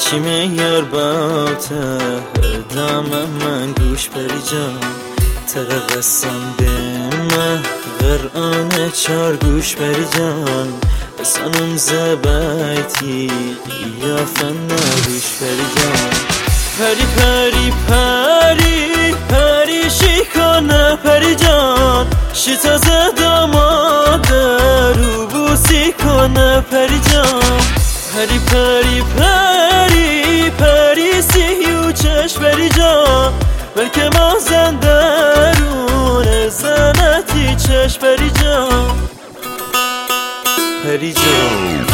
چی میار باته دم من گوش بری جان تر قسم به من قرآن چار گوش بری جان بسانم زبایتی یا فن گوش بری جان پری پری پری پری شیکانه پری جان شی تازه داماده رو بوسی کنه پری جان پری پری پری پری سیو چشم بری جان بلکه ما زندرون زنتی چشم بری جان پری جان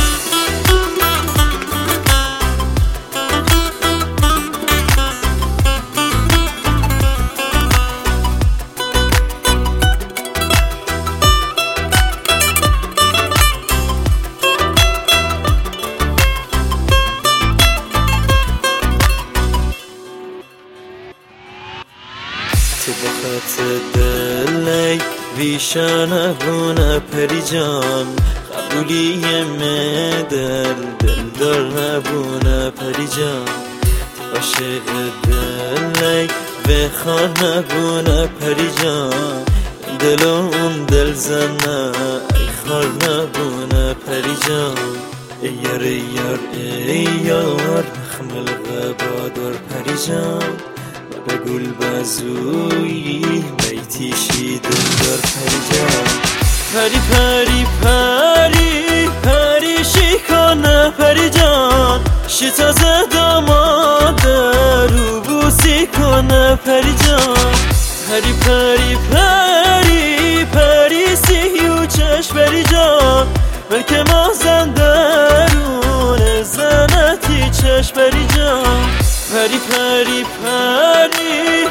تو بخط دلی ویشانه بونه پری جان قبولی دل دار نبونه پری جان تو عاشق دلی و خانه بونه پری جان دلون دل زنه ای خار نبونه پری جان ای یار ای یار ای یار خمل غبادار پری جان بگول بازویی بیتیشی دلدار پری جان پری پری پری پری شیکانه پری جان شی تازه داماده رو بوسی کنه پری جان پری پری پری پری سیو چشم بری جان بلکه ما زندرون زنتی چشم بری جان پری پری پری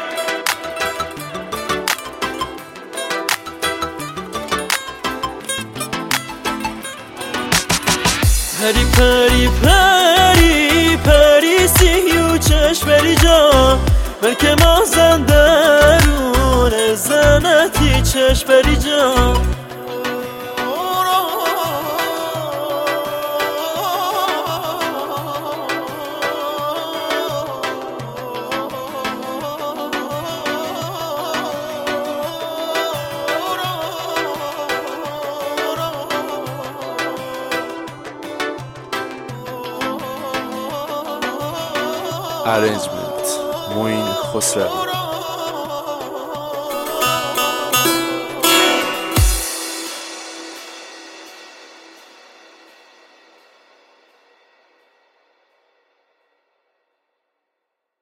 پری پری پری پری سیو چشم بری جان بلکه ما زندرون زنتی چشم بری جان Arrangement Moin Khosravi.